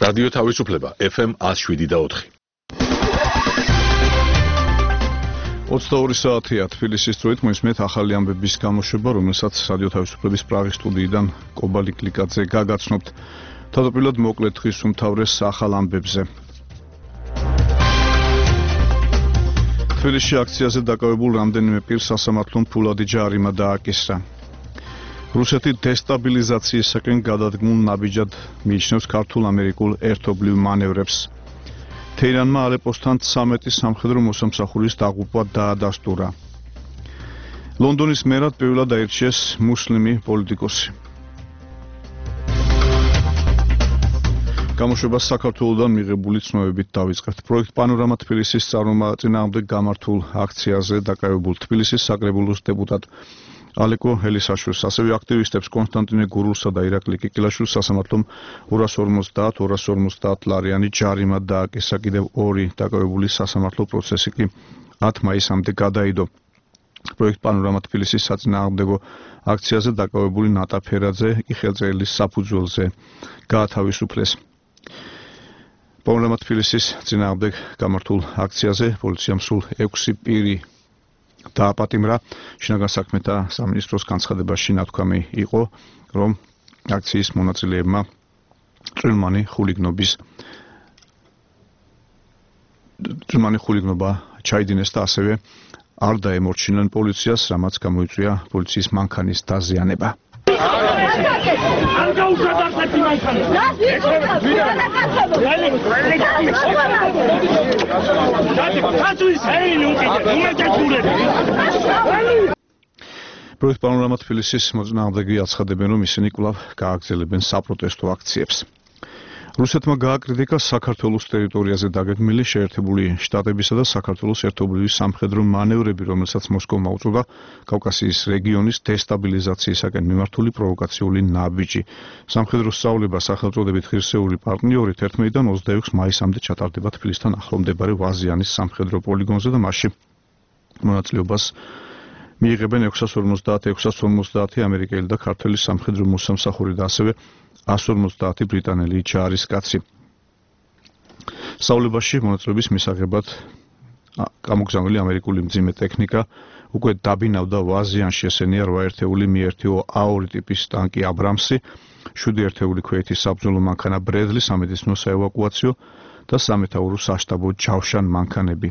რადიო თავისუფლება FM 107.4. 22 საათია თბილისის დროით მოისმენთ ახალი ამბების გამოშვება, რომელსაც რადიო თავისუფლების პრაღის სტუდიიდან კობალი კლიკაძე გაგაცნობთ. თავდაპირველად მოკლედ დღის უმთავრეს ახალ ამბებზე. თბილისში აქციაზე დაკავებულ რამდენიმე პირს სასამართლომ ფულადი ჯარიმა დააკისრა. რუსეთი დესტაბილიზაციისაკენ გადადგმულ ნაბიჯად მიიჩნევს ქართულ-ამერიკულ ერთობლივ მანევრებს. თეირანმა ალეპოსთან 13 სამხედრო მოსამსახურის დაღუპვა დაადასტურა. ლონდონის მერად პირველად აირჩიეს მუსლიმი პოლიტიკოსი. გამოშვებას საქართველოდან მიღებული ცნობებით დავიწყებთ. პროექტ პანორამა თბილისის წარმომადგენლად გამართულ აქციაზე დაკავებულ თბილისის საკრებულოს დეპუტატ ალეკო ელისაშვილს, ასევე აქტივისტებს კონსტანტინე გურულსა და ირაკლი კიკილაშვილს სასამართლომ 250 ლარიანი ჯარიმა დააკისრა. კიდევ ორი დაკავებული სასამართლო პროცესი კი 10 მაისამდე გადაიდო. პროექტ პანორამა თბილისის საწინააღმდეგო აქციაზე დაკავებული ნატა ფერაძე კი ხელწერილის საფუძველზე გაათავისუფლეს. პანორამა თბილისის წინააღმდეგ გამართულ აქციაზე პოლიციამ სულ 6 პირი დააპატიმრა. შინაგან საქმეთა სამინისტროს განცხადებაში ნათქვამი იყო, რომ აქციის მონაწილეებმა წვრილმანი ხულიგნობა ჩაიდინეს და ასევე არ დაემორჩილნენ პოლიციას, რამაც გამოიწვია პოლიციის მანქანის დაზიანება. პროექტ პანორამა თბილისის მოწინააღმდეგე აცხადებენ, რომ ისინი კვლავ გააგრძელებენ საპროტესტო აქციებს. რუსეთმა გააკრიტიკა საქართველოს ტერიტორიაზე დაგეგმილი შეერთებული შტატებისა და საქართველოს ერთობლივი სამხედრო მანევრები, რომელსაც მოსკოვმა უწოდა კავკასიის რეგიონის დესტაბილიზაციისაკენ მიმართული პროვოკაციული ნაბიჯი. სამხედრო სწავლება სახელწოდებით ღირსეული პარტნიორი 11-დან 26 მაისამდე ჩატარდება თბილისთან ახლო მდებარე ვაზიანის სამხედრო პოლიგონზე და მასში მონაწილეობას მიიღებენ 650 ამერიკელი და ქართველი სამხედრო მოსამსახური და ასევე 150 ბრიტანელი ჯარისკაცი. სწავლებაში მონაწილეობის მისაღებად გამოგზავნილი ამერიკული მძიმე ტექნიკა უკვე დაბინავდა ვაზიანში. ესენია 8 ერთეული მიერთეო A2 ტიპის ტანკი აბრამსი, 7 ერთეული ქვეითის საბრძოლო მანქანა ბრედლი, სამედიცინო საევაკუაციო და სამეთაურო საშტაბო ჯავშან მანქანები.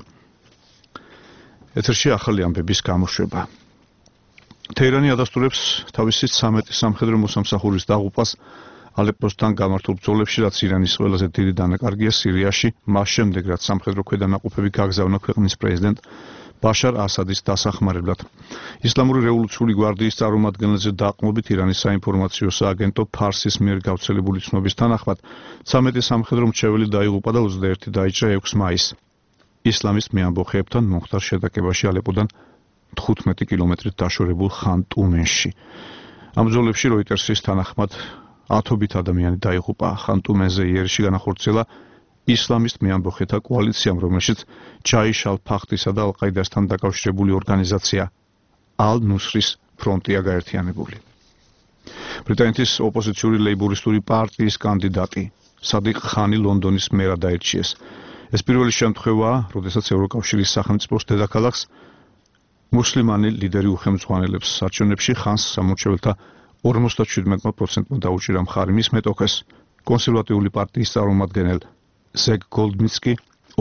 ეთერში ახალი ამბების გამოშვება. თეირანი ადასტურებს თავისი 13 სამხედრო მოსამსახურის დაღუპვას ალეპოსთან გამართულ ბრძოლებში, რაც ირანის ყველაზე დიდი დანაკარგია სირიაში, მას შემდეგ, რაც სამხედრო ქვედანაყოფები გაგზავნა ქვეყნის პრეზიდენტ ბაშარ ასადის დასახმარებლად. ისლამური რევოლუციური გვარდიის წარმომადგენელზე დაყრდნობით ირანის საინფორმაციო სააგენტო ფარსის მიერ გავრცელებული ცნობის თანახმად 13 სამხედრო მრჩეველი დაიღუპა და 21 დაიჭრა 6 მაისს. ისლამის მეამბოხეებთან მომხდარ შეტაკებაში ალეპოდან 15 კილომეტრით დაშორებულ ხან-ტუმენში. ამ ბრძოლებში როიტერსის თანახმად ათობით ადამიანი დაიღუპა. ხან-ტუმენზე იერიში განახორციელა ისლამის მეამბოხეთა კოალიციამ, რომელშიც ჯაიშ ალ-ფახდისა და ალ-ყაიდასთან დაკავშირებული ორგანიზაცია ალ-ნუსრის ფრონტია გაერთიანებული. ბრიტანეთის ოპოზიციური ლეიბორისტული პარტიის კანდიდატი სადიყ ხანი ლონდონის მერად აირჩიეს. ეს პირველი შემთხვევაა, როდესაც ევროკავშირის სახელმწიფოს დედაქალაქს მუსლიმანი ლიდერი უხელმძღვანელებს. არჩევნებში ხანს სამორჩეველთა 57%-მა დაუჭირა მხარი მის მეტოქეს, კონსერვატიული პარტიის წარმომადგენელ ზეგ გოლდმიცკი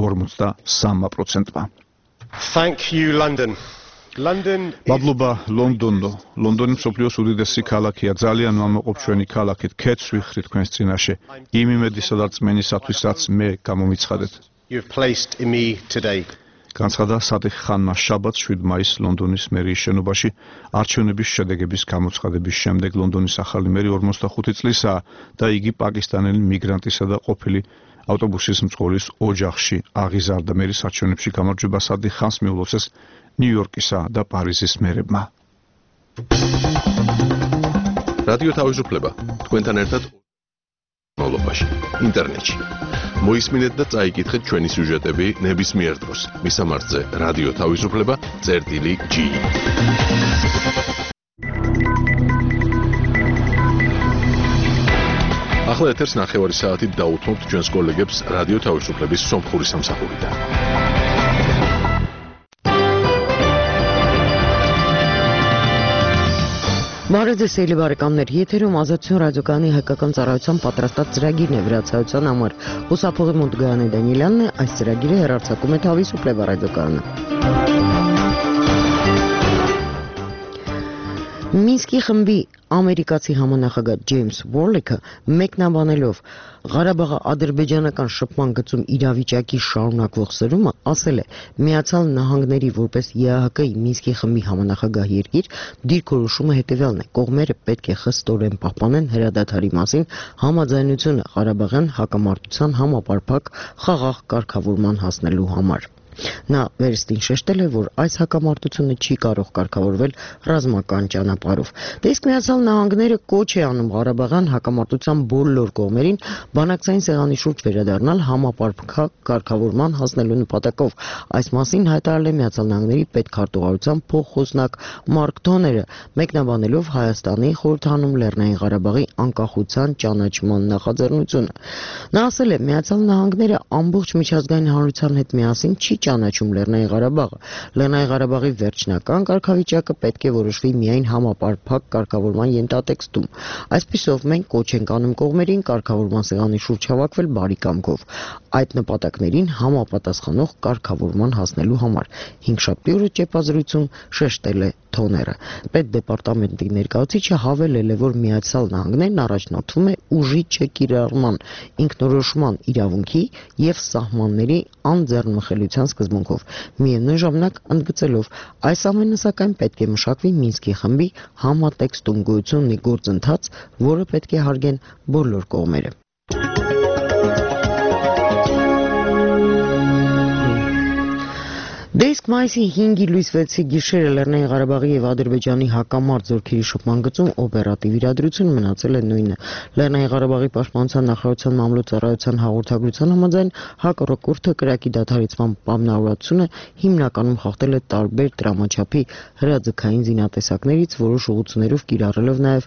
53%-მა. Thank you, London. მადლობა ლონდონო. ლონდონი მსოფლიოს უდიდესი ქალაქია. ძალიან მამაყობ ჩვენი ქალაქით. ქეთს ვიხრი თქვენს წინაშე. იმ იმედისა და რწმენისათვის, რაც მე გამომიცხადეთ. You've placed in me today. განცხადა სადიხ ხანმა შაბათს 7 მაისს ლონდონის მერიის შენობაში არჩევნების შედეგების გამოცხადების შემდეგ. ლონდონის ახალი მერი 45 წლისაა და იგი პაკისტანელი მიგრანტისა და ყოფილი ავტობუსის მძღოლის ოჯახში აღიზარდა. მერის არჩევნებში გამარჯვება სადიხ ხანს მიულოცეს ნიუ-იორკისა და პარიზის მერებმა. რადიო თავისუფლება თქვენთან ერთად მოლობაში ინტერნეტში. მოისმინეთ და წაიკითხეთ ჩვენი სიუჟეტები ნებისმიერ დროს. მისამართზე რადიო თავისუფლება.g. ახლა ეთერს 9 საათით დაუთმობთ ჩვენს კოლეგებს რადიო თავისუფლების სომხური სამსახურიდან. Բարև ձեզ բարեկամներ, եթերում Ազատություն ռադիոկայանի հայկական ծառայության պատրաստած ծրագիրն է վրացայության համար։ Ուսափողի Մոնտգայանի Դանիելյանն է, այս ծրագիրը հեռարձակում է Თავისუფლება ռադիոկայանը։ Մինսկի խմբի ամերիկացի համանախագահ Ջեյմս Վորլեքը մեկնաբանելով Ղարաբաղի ադրբեջանական շփման գծում իրավիճակի շարունակվող սրումը ասել է Միացյալ Նահանգների որպես ԵԱՀԿ-ի Մինսկի խմբի համանախագահ երկիր դիրքորոշումը հետևյալն է կողմերը պետք է խստորեն պահպանեն հրադադարի մասին համաձայնությունը Ղարաբաղյան հակամարտության համապարփակ խաղաղ կարգավորման հասնելու համար Նա վերստին շեշտել է, որ այս հակամարտությունը չի կարող կարգավորվել ռազմական ճանապարհով։ Դե իսկ Միացյալ Նահանգները կոչ է անում Ղարաբաղյան հակամարտության բոլոր կողմերին բանակցային սեղանի շուրջ վերադառնալ համապարփակ կարգավորման հասնելու նպատակով։ Այս մասին հայտարարել է Միացյալ Նահանգների պետքարտուղարության փոխխոսնակ Մարկ Թոները, մեկնաբանելով Հայաստանի խորհրդանում Լեռնային Ղարաբաղի անկախության ճանաչման նախաձեռնությունը։ Նա ասել է, Միացյալ Նահանգները ամբողջ միջազգային հանրության հետ միասին չի ճանաչում Լեռնային Ղարաբաղը։ Լեռնային Ղարաբաղի վերջնական կարգավիճակը պետք է որոշվի միայն համապարփակ կարգավորման ենթատեքստում։ Այսպիսով մենք կոչ ենք անում կողմերին կարգավորման սեղանի շուրջ հավաքվել բարի կամքով։ Այդ նպատակներին համապատասխանող կարգավորման հասնելու համար 5-շաբթի օրը ճեպազրույցում շեշտել է Թոները։ Պետդեպարտամենտի ներկայացուցիչը հավելել է, որ Միացյալ Նահանգներն առաջնորդվում է ուժի չկիրառման, ինքնորոշման իրավունքի եւ սահմանների անձեռնմխելիության սկզբունքով։ Միևնույն ժամանակ ընդգծելով այս ամենը սակայն պետք է մշակվի Մինսկի խմբի համատեքստում գոյություն ունի գործընթաց, որը պետք է հարգեն բոլոր կողմերը։ Դե իսկ մայիսի 5-ի լույս 6-ի գիշերը Լեռնային Ղարաբաղի եւ Ադրբեջանի հակամարտ զորքերի շփման գծում օպերատիվ իրադրությունը մնացել է նույնը։ Լեռնային Ղարաբաղի պաշտպանության նախարարության մամլոյցարայության հաղորդագրության համաձայն հակառակորդը կրակի դադարեցման պայմանավորվածությունը հիմնականում խախտել է տարբեր տրամաչափի հրաձգային զինատեսակներից, որոշ ուղղություններով կիրառելով նաեւ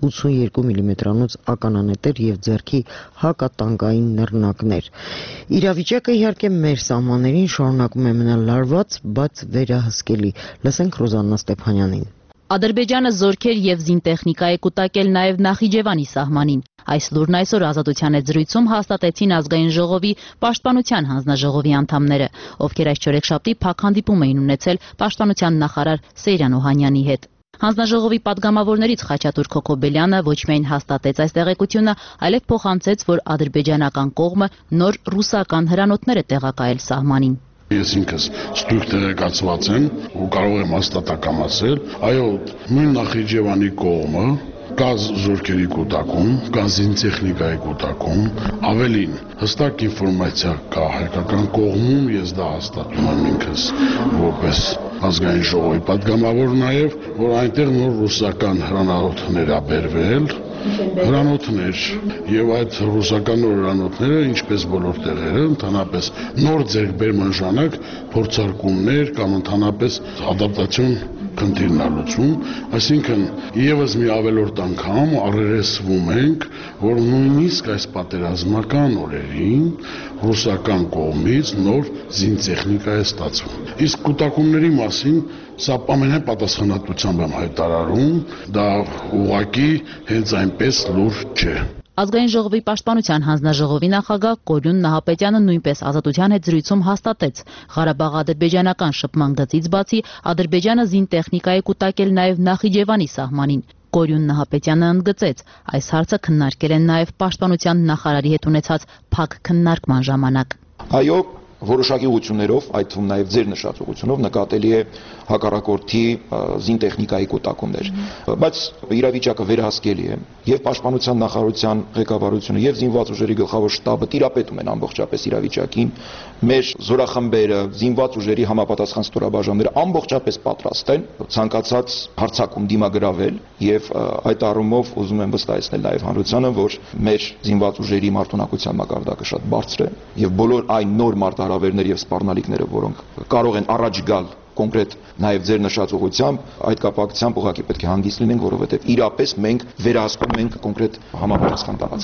82 մմ-անոց ականանետեր եւ ձեռքի հակատանկային նռնակներ։ Իրավիճակը իհարկե մեր սահմաններին շարունակում է մնալ լարված, բայց վերահսկելի։ Լսենք Ռոզաննա Ստեփանյանին։ Ադրբեջանը զորքեր եւ զինտեխնիկա է կուտակել նաեւ Նախիջևանի սահմանին։ Այս լուրն այսօր Ազատության հետ զրույցում հաստատեցին ազգային ժողովի պաշտպանության հանձնաժողովի անդամները, ովքեր այս չորեքշաբթի փակ հանդիպում էին ունեցել պաշտպանության նախարար Սեյրան Օհանյանի հետ։ Հանձնաժողովի падգամավորներից Խաչատուր Քոքոբելյանը ոչ միայն հաստատեց այս տեղեկությունը, այլև փոխանցեց, որ ադրբեջանական կողմը նոր ռուսական հրանոթներ է տեղակայել սահմանին։ Ես ինքս ստույգ տեղեկացված եմ ու կարող եմ հաստատակամացել, այո, նույն Նախիջևանի կողմը կա զորքերի կուտակում, կա զինտեխնիկայի կուտակում, ավելին հստակ ինֆորմացիա կա հայկական կողմում, ես դա հաստատում եմ ինքս որպես ազգային ժողովի падգամավոր նաև, որ այնտեղ նոր ռուսական հրանոթներ ա բերվել, հրանոթներ եւ այդ ռուսական նոր հրանոթները, ինչպես բոլոր տեղերը, ընդհանրապես նոր ձեռքբերման ժամանակ փորձարկումներ կամ ընդհանրապես ադապտացիոն քննիրն ալուծում, այսինքն եւս մի ավելորդ անգամ առերեսվում ենք, որ նույնիսկ այս պատերազմական օրերին ռուսական կողմից նոր զինտեխնիկա է ստացվում։ Իսկ կուտակումների մասին սա ամենայն պատասխանատվությամբ եմ հայտարարում, դա ուղղակի հենց այնպես լուր չէ։ Ազգային ժողովի պաշտպանության հանձնաժողովի նախագահ Կորյուն Նահապետյանը նույնպես Ազատության հետ զրույցում հաստատեց Ղարաբաղ-ադրբեջանական շփման գծից բացի Ադրբեջանը զինտեխնիկա է կուտակել նաև Նախիջևանի սահմանին։ Կորյուն Նահապետյանը ընդգծեց, այս հարցը քննարկել են նաև պաշտպանության նախարարի հետ ունեցած փակ քննարկման ժամանակ։ Այո, որոշակի ուղղություններով, այդ թվում նաև ձեր նշած ուղղությունով նկատելի է հակառակորդի զինտեխնիկայի կուտակումներ, բայց իրավիճակը վերահսկելի է եւ պաշտպանության նախարարության ղեկավարությունը եւ զինված ուժերի գլխավոր շտաբը տիրապետում են ամբողջապես իրավիճակին, մեր զորախմբերը, զինված ուժերի համապատասխան ստորաբաժանումները ամբողջապես պատրաստ են ցանկացած հարձակում դիմագրավել եւ այդ առումով ուզում եմ վստահեցնել նաեւ հանրությանը, որ մեր զինված ուժերի մարտունակության մակարդակը շատ բարձր է եւ բոլոր այն նոր մարտահրավերներ եւ սպառնալիքները, որոնք կարող են առաջ գալ կոնկրետ նաև ձեր նշած ուղղությամբ, այդ կապակցությամբ ուղղակի պետք է հանգիստ լինենք, որովհետև իրապես մենք վերահսկում ենք կոնկրետ համապատասխան տարածք։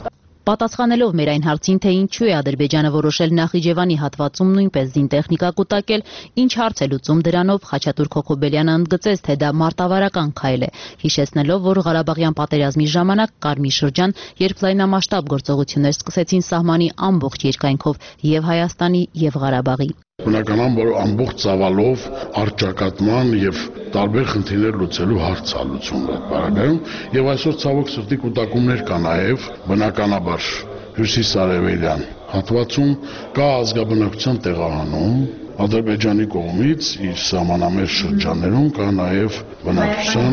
Պատասխանելով մեր այն հարցին, թե ինչու է Ադրբեջանը որոշել Նախիջևանի հատվածում նույնպես զինտեխնիկա կուտակել, ինչ հարց է լուծում դրանով, Խաչատուր Քոքոբելյանը ընդգծեց, թե դա մարտավարական քայլ է, հիշեցնելով, որ Ղարաբաղյան պատերազմի ժամանակ կար մի շրջան, երբ լայնամասշտաբ գործողություններ սկսեցին սահմանի ամբողջ երկայնքով եւ Հայաստանի եւ Ղարաբաղի։ Բնականաբար, որ ամբողջ ծավալով առճակատման եւ տարբեր խնդիրներ լուծելու հարց է լուծում այդ բaragայում եւ այսօր ցավոք սրտի կուտակումներ կա նաեւ բնականաբար հյուսիսարևելյան հատվածում կա ազգաբնակության տեղահանում Ադրբեջանի կողմից իր սահմանամերձ շրջաններում կա նաև բնակչության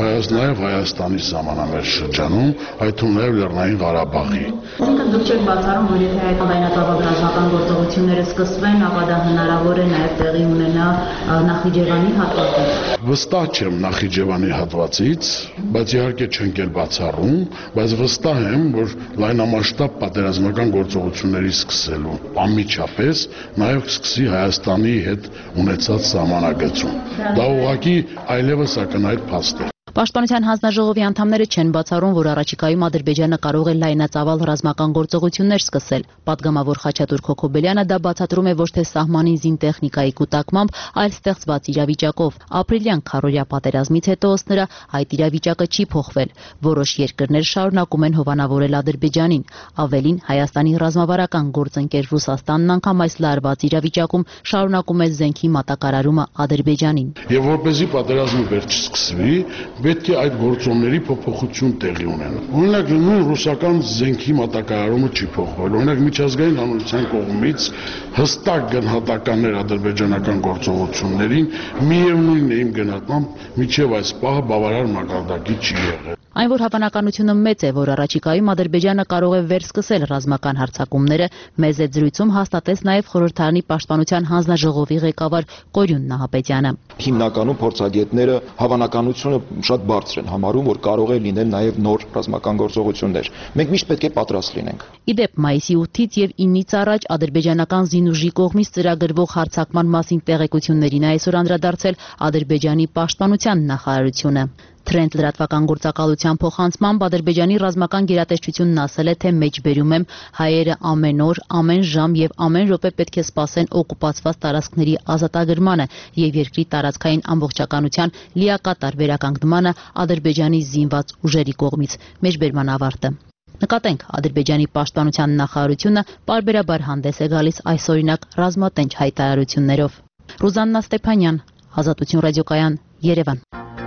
նաև Հայաստանի սահմանամերձ շրջանում, այդ թվում նաև Լեռնային Ղարաբաղի։ Այսինքն դուք չեք բացառում, որ եթե այդ լայնածավալ ռազմական գործողությունները սկսվեն, ապա դա հնարավոր է նաև տեղի ունենա Նախիջևանի հատվածից։ Վստահ չեմ Նախիջևանի հատվածից, բայց իհարկե չենք էլ բացառում, բայց վստահ եմ, որ լայնամասշտաբ պատերազմական գործողությունների սկսելու անմիջապես նաև սկսի Հայաստանի հետ ունեցած սահմանագծում։ Դա ուղղակի այլևս ակնհայտ փաստ է։ Պաշտպանության հանձնաժողովի անդամները չեն բացառում, որ առաջիկայում Ադրբեջանը կարող է լայնածավալ ռազմական գործողություններ սկսել։ Պատգամավոր Խաչատուր Քոքոբելյանը դա բացատրում է ոչ թե սահմանին զինտեխնիկայի կուտակմամբ, այլ ստեղծված իրավիճակով։ Ապրիլյան քարորյա պատերազմից հետո ըստ նրա այդ իրավիճակը չի փոխվել։ Որոշ երկրներ շարունակում են հովանավորել Ադրբեջանին։ Ավելին, Հայաստանի ռազմավարական գործընկեր Ռուսաստանն անգամ այս լարված իրավիճակում շարունակում է զենքի մատակարարումը Ադրբեջանին։ Եվ որպեսզի պատերազմը վերջ սկսվի, պետք է այդ գործոնների փոփոխություն տեղի ունենա։ Օրինակ, նույն ռուսական զենքի մատակարարումը չի փոխվել։ Օրինակ, միջազգային հանրության կողմից հստակ գնահատականներ ադրբեջանական գործողություններին միևնույնն է իմ գնահատմամբ, մինչև այս պահը բավարար մակարդակի չի եղել։ Այն, որ հավանականությունը մեծ է, որ առաջիկայում Ադրբեջանը կարող է վերսկսել ռազմական հարձակումները, մեզ այդ զրույցում հաստատեց նաև Խորհրդարանի պաշտպանության հանձնաժողովի ղեկավար Կորյուն Նահապետյանը։ Հիմնականում փորձագետները հավանականությունը շատ բարձր են համարում, որ կարող է լինել նաև նոր ռազմական գործողություններ։ Մենք միշտ պետք է պատրաստ լինենք։ Ի դեպ, մայիսի 8-ից եւ 9-ից առաջ ադրբեջանական զինուժի կողմից ծրագրվող հարձակման մասին տեղեկություններին այսօր անդրադարձել Ադրբեջանի պաշտպանության նախարարությունը։ Թրենդ լրատվական գործակալության փոխանցմամբ Ադրբեջանի ռազմական գերատեսչությունն ասել է, թե մեջբերում եմ հայերը ամեն օր, ամեն ժամ եւ ամեն րոպե պետք է սպասեն օկուպացված տարածքների ազատագրմանը եւ երկրի տարածքային ամբողջականության լիակատար վերականգնմանը Ադրբեջանի զինված ուժերի կողմից։ Մեջբերման ավարտը։ Նկատենք, Ադրբեջանի պաշտպանության նախարարությունը պարբերաբար հանդես է գալիս այսօրինակ ռազմատենչ հայտարարություններով։ Ռուզաննա Ստեփանյան, Ազատություն ռադիոկայան, Երևան։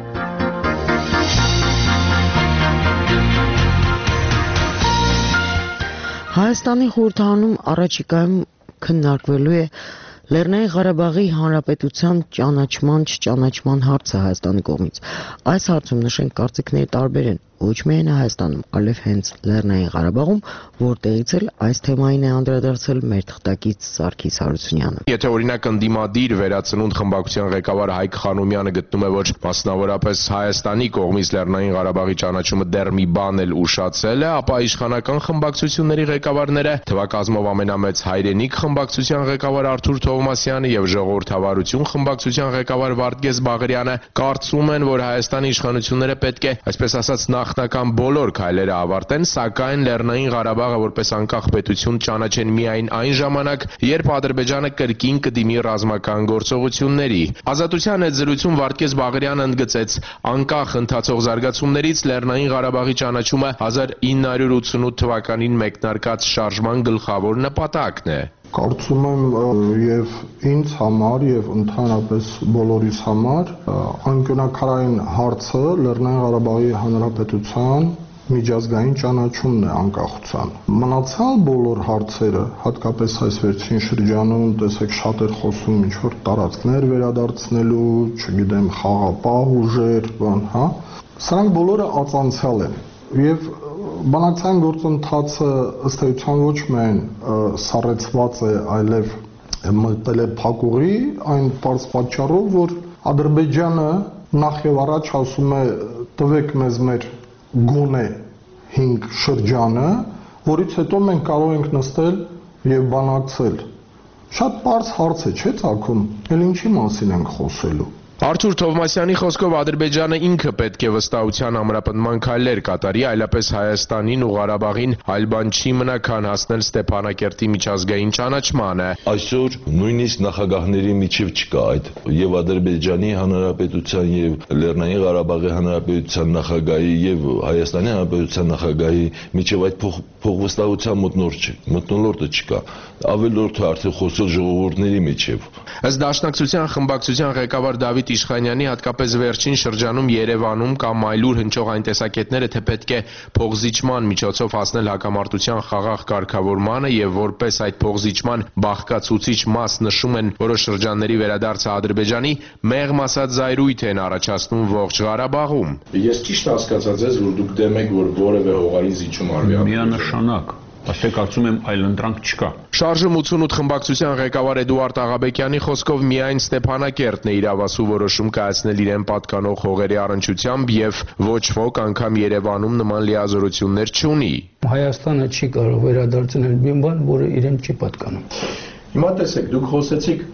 Հայաստանի խորհրդարանում առաջիկայում քննարկվելու է Լեռնային Ղարաբաղի Հանրապետության ճանաչման հարցը Հայաստանի կողմից։ Այս հարցում նշենք կարծիքների տարբեր են, ոչ միայն Հայաստանում, այլև հենց Լեռնային Ղարաբաղում, որտեղից էլ այս թեմային է անդրադարձել մեր թղթակից Սարգիս Հարությունյանը։ Եթե օրինակ ընդդիմադիր վերածնունդ խմբակցության ղեկավար Հայկ Խանոմյանը գտնում է, որ մասնավորապես Հայաստանի կողմից Լեռնային Ղարաբաղի ճանաչումը դեռ մի բան էլ ուշացել է, ապա իշխանական խմբակցությունների ղեկավարները, թվակազմով ամենամեծ հայրենիք խմբակցության ղեկավար Արթուր Թովմասյանը եւ Ժողովրդավարություն խմբակցության ղեկավար Վարդգես Բաղարյանը կարծում են, որ Հայաստանի իշխանությունները պետք է, այսպես ասած, նախնական բոլոր քայլերը ավարտեն, սակայն Լեռնային Ղարաբաղը որպես անկախ պետություն ճանաչեն միայն այն ժամանակ, երբ Ադրբեջանը կրկին կդիմի ռազմական գործողությունների։ Ազատության այդ զրույցում Վարդգես Բաղարյանը ընդգծեց, անկախ ընթացող զարգացումներից Լեռնային Ղարաբաղի ճանաչումը 1988 թվականին մեկնարկած շարժման գլխավոր նպատակն է։ Կարծում եմ եւ ինձ համար եւ ընդհանրապես բոլորիս համար անկյունաքարային հարցը Լեռնային Ղարաբաղի Հանրապետության միջազգային ճանաչումն է անկախության։ Մնացյալ բոլոր հարցերը, հատկապես այս վերջին շրջանում, տեսեք, շատ էր խոսում ինչ-որ տարածքներ վերադարձնելու, չգիտեմ, խաղապահ ուժեր, բան, հա։ Սրանք բոլորը ածանցյալ են եւ բանակցային գործընթացը ըստ էության ոչ միայն սառեցված է, այլև մտել է փակուղի այն պարզ պատճառով, որ Ադրբեջանը նախ եւ առաջ ասում է տվեք մեզ մեր գոնե 5 շրջանը, որից հետո մենք կարող ենք նստել եւ բանակցել։ Շատ պարզ հարց է, չէ՞ ցաքում, ել ինչի մասին ենք խոսելու։ Արթուր Թովմասյանի խոսքով Ադրբեջանը ինքը պետք է վստահության ամրապնդման քայլեր կատարի, այլապես Հայաստանին ու Ղարաբաղին այլ բան չի մնա, քան հասնել Ստեփանակերտի միջազգային ճանաչմանը։ Այսօր նույնիսկ նախագահների միջև չկա այդ եւ Ադրբեջանի Հանրապետության եւ Լեռնային Ղարաբաղի Հանրապետության նախագահի եւ Հայաստանի Հանրապետության նախագահի միջև այդ փոխվստահության մթնոլորտը չկա։ Ավելորդը արդեն խոսել ժողովուրդների միջև։ Ըստ Դաշնակցության խմբակցության ղեկավար Դավիթ Իշխանյանի, հատկապես վերջին շրջանում Երևանում կամ այլուր հնչող այն տեսակետները, թե պետք է փոխզիջման միջոցով հասնել հակամարտության խաղաղ կարգավորմանը եւ որպես այդ փոխզիջման բաղկացուցիչ մաս նշում են որոշ շրջանների վերադարձը Ադրբեջանի, մեղմ ասած զայրույթ են առաջացնում ողջ Ղարաբաղում։ Ես ճիշտ հասկացած ես, որ դուք դեմ եք, որ որևէ հողային զիջում արվի։ Միանշանակ Այստեղ կարծում եմ այլ ընտրանք չկա։ Շարժում 88 խմբակցության ղեկավար Էդուարդ Աղաբեկյանի խոսքով միայն Ստեփանակերտն է իրավասու որոշում կայացնել իրեն պատկանող հողերի առնչությամբ եւ ոչ ոք անգամ Երևանում նման լիազորություններ չունի։ Հայաստանը չի կարող վերադարձնել մի բան, որը իրեն չի պատկանում։ Հիմա տեսեք, դուք խոսեցիք,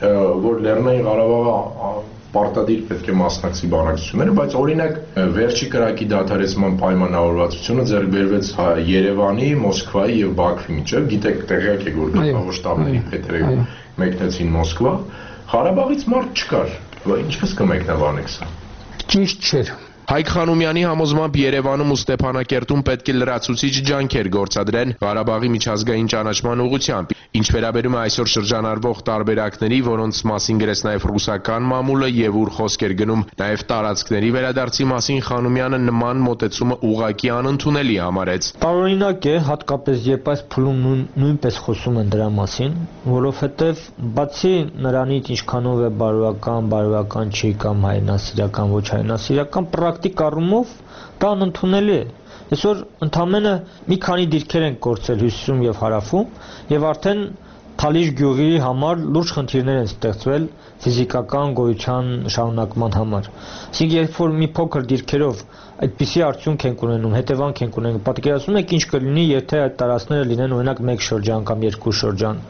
որ Լեռնային Ղարաբաղը պարտադիր պետք է մասնակցի բանակցությունները, բայց օրինակ վերջի կրակի դադարեցման պայմանավորվածությունը ձեռք բերվեց Երևանի, Մոսկվայի եւ Բաքվի միջև, գիտեք տեղյակ եք, որ գլխավոր շտաբների պետերը մեկնեցին Մոսկվա, Ղարաբաղից մարդ չկար, ինչպես կմեկնաբանեք սա։ Ճիշտ չէր։ Հայկ Խանոմյանի համոզմամբ Երևանում ու Ստեփանակերտում պետք է լրացուցիչ ջանքեր գործադրեն Ղարաբաղի միջազգային ճանաչման ուղղությամբ, ինչ վերաբերում է այսօր շրջանառվող տարբերակների, որոնց մասին գրեց նաև ռուսական մամուլը եւ ուր խոսք էր գնում նաև տարածքների վերադարձի մասին, Խանոմյանը նման մոտեցումը ուղղակի անընդունելի համարեց։ Տարօրինակ է, հատկապես երբ այս փուլում նույնպես խոսում են դրա մասին, որովհետեւ բացի նրանից ինչքանով է բարոյական չի կամ հայրենասիրական, ոչ հայրենասիրական, պրակտիկ առումով դա անընդունելի է։ Այսօր ընդամենը մի քանի դիրքեր են կորցել Հյուսիսում եւ Հարավում եւ արդեն Թալիշ գյուղի համար լուրջ խնդիրներ են ստեղծվել ֆիզիկական գոյության շարունակման համար։ Այսինքն երբ որ մի փոքր դիրքերով այդպիսի արդյունք են ունենում, հետևանք են ունենում, պատկերացնում եք ինչ կլինի, եթե այդ տարածքները լինեն օրինակ 1 շրջան կամ 2 շրջան։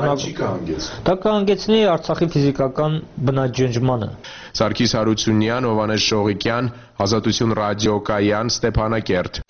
Դա կհանգեցնի Արցախի ֆիզիկական բնաջնջմանը։ Սարգիս Հարությունյան, Հովհաննես Շողիկյան, Ազատություն ռադիոկայան, Ստեփանակերտ։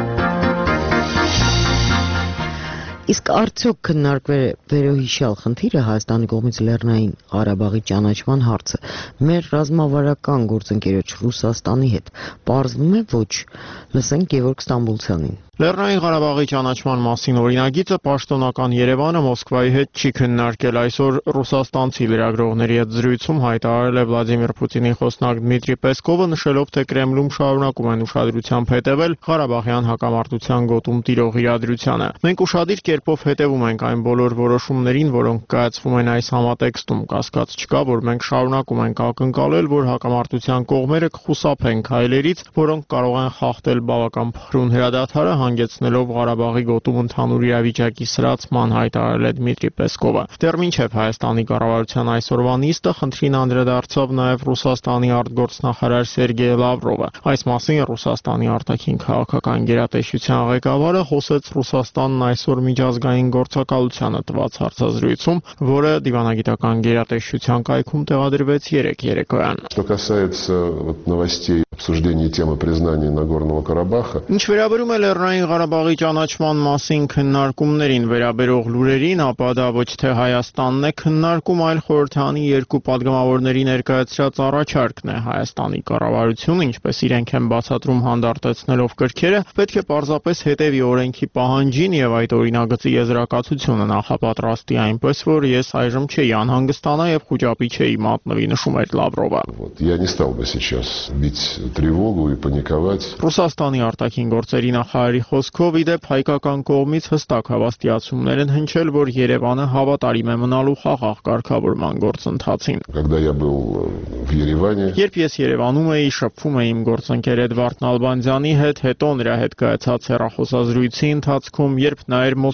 Իսկ արդյոք քննարկվել է վերոհիշյալ խնդիրը Հայաստանի կողմից Լեռնային Ղարաբաղի ճանաչման հարցը մեր ռազմավարական գործընկերոջ Ռուսաստանի հետ, պարզվում է ոչ, լսենք Գևորգ Ստամբուլցյանին։ Լեռնային Ղարաբաղի ճանաչման մասին օրինագիծը պաշտոնական Երևանը Մոսկվայի հետ չի քննարկել, այսօր ռուսաստանցի լրագրողների հետ զրույցում հայտարարել է Վլադիմիր Պուտինի խոսնակ Դմիտրի Պեսկովը, նշելով, թե Կրեմլում շարունակում են ուշադրությամբ հետևել Ղարաբաղյան հակամարտության գոտում տիրող իրադրությանը։ Մենք ուշադիր կերպով հետևում ենք այն բոլոր որոշումներին, որոնք կայացվում են այս համատեքստում, կասկած չկա, որ մենք շարունակում ենք ակնկալել, որ հակամարտության կողմերը կխուսափեն քայլերից, որոնք կարող են խախտել բավական փխրուն հրադադարը, հանգեցնելով Ղարաբաղի գոտում ընդհանուր իրավիճակի սրացման, հայտարարել է Դմիտրի Պեսկովը։ Դեռ մինչև Հայաստանի կառավարության այսօրվա նիստը խնդրին անդրադարձավ նաև Ռուսաստանի արտգործնախարար Սերգեյ Լավրովը։ Այս մասին Ռուսաստանի արտաքին քաղաքական գերատեսչության ղեկավարը խոսեց Ռուսաստանն այսօր միջազգային գործակալությանը տված հարցազրույցում, որը դիվանագիտական գերատեսչության կայքում տեղադրվեց 3 երեկոյան։ Что касается новостей обсуждения темы признания Нагорного Карабаха. Ինչ վերաբերում է Լեռնային Ղարաբաղի ճանաչման մասին քննարկումներին վերաբերող լուրերին, ապա դա ոչ թե Հայաստանն է քննարկում, այլ խորհրդանի երկու падգամավորների ներկայացրած առաջարկն է։ Հայաստանի կառավարությունը, ինչպես իրենք են բացատրում հանդարտեցնելով կրքերը, պետք է պարզապես հետևի օրենքի պահանջին եւ այդ օրինագծի եզրակացությունը նախապատրաստի, այնպես որ ես այժմ չէի անհանգստանա եւ խոճապի չէի մատնվի, նշում էր Լավրովը։ Я не стал бы сейчас бить тревогу и паниковать. Ռուսաստանի արտաքին գործերի նախարարի խոսքով իդեպ հայկական կողմից հստակ հավաստիացումներ են հնչել, որ Երևանը հավատարիմ է մնալու խաղաղ կարգավորման գործընթացին։ Когда я был в Ереване, Երբ ես Երևանում էի, շփվում էի իմ գործընկեր Էդվարդ Նալբանդյանի հետ, հետո նրա հետ կայացած հեռախոսազրույցի ընթացքում, երբ նա էր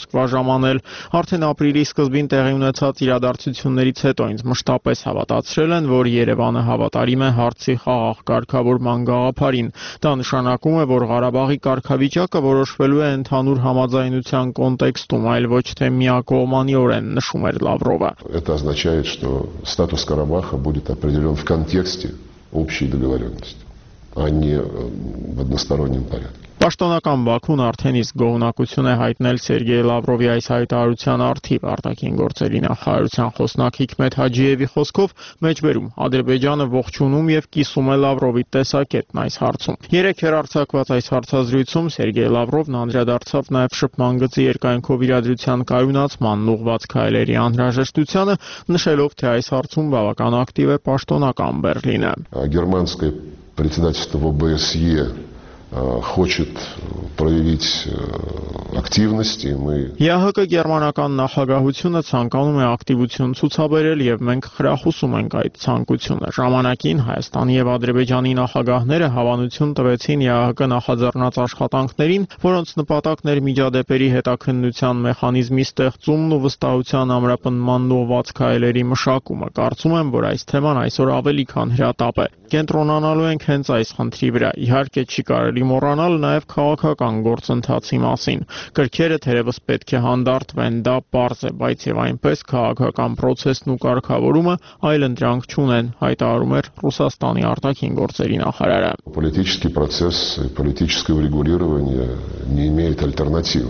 Մոսկվա ժամանել։ Արդեն ապրիլի սկզբին տեղի ունեցած իրադարձություններից հետո ինձ մշտապես հավատացրել են, որ Երևանը հավատարիմ է հարցի խաղաղ կարգավորման գաղափարին։ Դա նշանակում է, որ Ղարաբաղի կարգավիճակը որոշվելու է ընդհանուր համաձայնության կոնտեքստում, այլ ոչ թե միակողմանիորեն, նշում էր Լավրովը։ Это означает, что статус Карабаха будет определен в контексте общей договоренности, а не в одностороннем порядке. Պաշտոնական Բաքուն արդեն իսկ գոհունակություն է հայտնել Սերգեյ Լավրովի այս հայտարարության առթիվ արտաքին գործերի նախարարության խոսնակ Հիկմետ Հաջիևի խոսքով մեջբերում Ադրբեջանը ողջունում եւ կիսում է Լավրովի տեսակետն այս հարցում։ Երեկ հեռարձակված այս հարցազրույցում Սերգեյ Լավրովն անդրադարձավ նաեւ շփման գծի երկայնքով իրադրության կայունացմանն ուղղված քայլերի անհրաժեշտությանը, նշելով, թե այս հարցում բավական ակտիվ է պաշտոնական Բեռլինը։ Германское председательство в ОБСЕ хочет проявить активность, и мы ԵԱՀԿ գերմանական նախագահությունը ցանկանում է ակտիվություն ցուցաբերել եւ մենք խրախուսում ենք այդ ցանկությունը։ Ժամանակին Հայաստանի եւ Ադրբեջանի նախագահները հավանություն տվեցին ԵԱՀԿ նախաձեռնած աշխատանքներին, որոնց նպատակն էր միջադեպերի հետաքննության մեխանիզմի ստեղծումն ու վստահության ամրապնդմանն ուղղված քայլերի մշակումը։ Կարծում եմ, որ այս թեման այսօր ավելի քան հրատապ է։ Կենտրոնանալու ենք հենց այս խնդրի վրա։ Իհարկե չի կարելի մոռանալ նաեւ քաղաքական գործընթացի մասին։ Կրքերը թերևս պետք է հանդարտվեն, դա պարզ է, բայց եւ այնպես քաղաքական process-ն ու կարգավորումը այլ ընտրանք չունեն, հայտարարում էր Ռուսաստանի արտաքին գործերի նախարարը։ Политический процесс, политическое урегулирование не имеет альтернативы.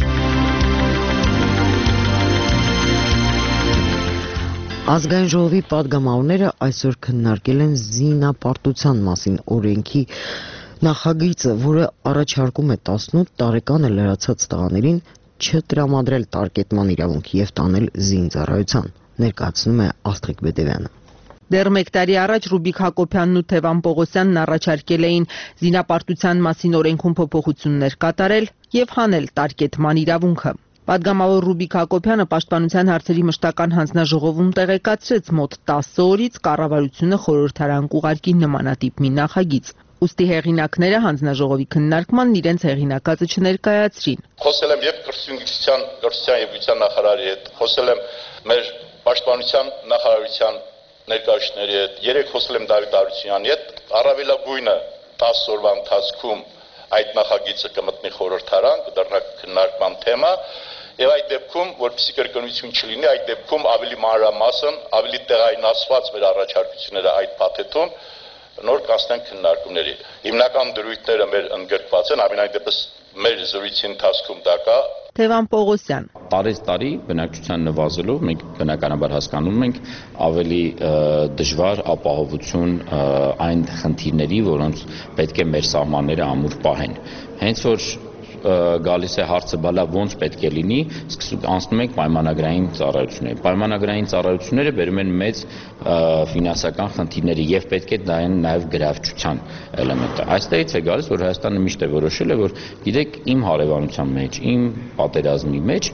Ազգային ժողովի падգամավորները այսօր քննարկել են զինապարտության մասին օրենքի նախագիծը, որը առաջարկում է 18 տարեկանը լրացած տղաներին չտրամադրել տարկետման իրավունք եւ տանել զինծառայության, ներկայացնում է Աստղիկ Բեդևյանը։ Դեռ մեկ տարի առաջ Ռուբիկ Հակոբյանն ու Թևան Պողոսյանն առաջարկել էին զինապարտության մասին օրենքում փոփոխություններ կատարել եւ հանել տարկետման իրավունքը։ Պատգամավոր Ռուբիկ Հակոբյանը պաշտպանության հարցերի մշտական հանձնաժողովում տեղեկացրեց մոտ 10 օրից կառավարությունը խորհրդարան կուղարկի նմանատիպ մի նախագիծ։ Ուստի հեղինակները հանձնաժողովի քննարկմանն իրենց հեղինակածը չներկայացրին։ Խոսել եմ եւ կրթության եւ գիտության նախարարի հետ, խոսել եմ մեր պաշտպանության նախարարության ներկայացուցիչների հետ, երեք խոսել եմ Դավիթ Արությունյանի հետ, առավելագույնը 10 օրվա ընթացքում այդ նախագիծը կմտնի խորհրդարան, կդառնա քննարկման թեմա, եւ այդ դեպքում, որպեսզի կրկնություն չլինի, այդ դեպքում ավելի մանրամասն, ավելի տեղայնացված մեր առաջարկությունները այդ փաթեթում նոր կանցնեն քննարկումների։ Հիմնական դրույթները մեր ընդգրկված են, ամենայն դեպս մեր զրույցի ընթացքում դա կա։ Թևան Պողոսյան։ Տարի բնակչության նվազելով մենք բնականաբար հասկանում ենք ավելի դժվար ապահովություն այն խնդիրների, որոնց պետք է մեր սահմանները ամուր պահեն։ Հենց որ գալիս է հարցը բալա ոնց պետք է լինի, անցնում ենք պայմանագրային ծառայությունների։ Պայմանագրային ծառայությունները բերում են մեծ ֆինանսական խնդիրների եւ պետք է դա են նաեւ գրավչության էլեմենտը։ Այստեղից է գալիս, որ Հայաստանը միշտ է որոշել է, որ գիտեք, իմ հարևանության մեջ, իմ պատերազմի մեջ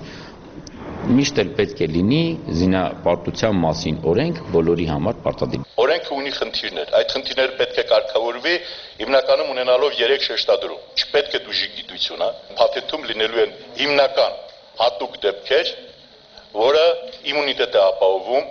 միշտ էլ պետք է լինի զինապարտության մասին օրենք բոլորի համար պարտադիր։ Օրենքը ունի խնդիրներ, այդ խնդիրները պետք է կարգավորվի հիմնականում ունենալով 3 շեշտադրում։ Չպետք է դուժի գիտությունը, փաթեթում լինելու են հիմնական հատուկ դեպքեր, որը իմունիտետ է ապահովում